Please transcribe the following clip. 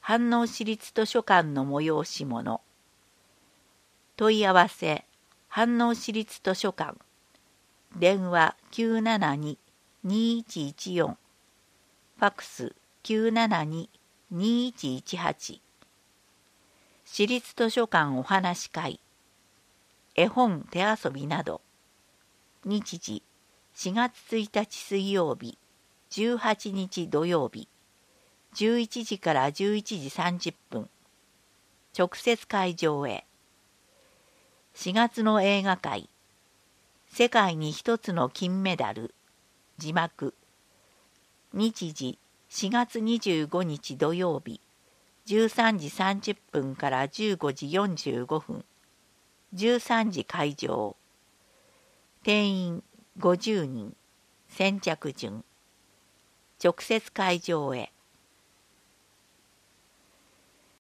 飯能市立図書館の催し物。問い合わせ飯能市立図書館。電話972-2114。ファクス972-2118。市立図書館お話し会。絵本手遊びなど。日時4月1日水曜日、18日土曜日、11時から11時30分。直接会場へ。4月の映画会。世界に一つの金メダル。字幕。日時4月25日土曜日、13時30分から15時45分。13時会場。定員50人。先着順。直接会場へ。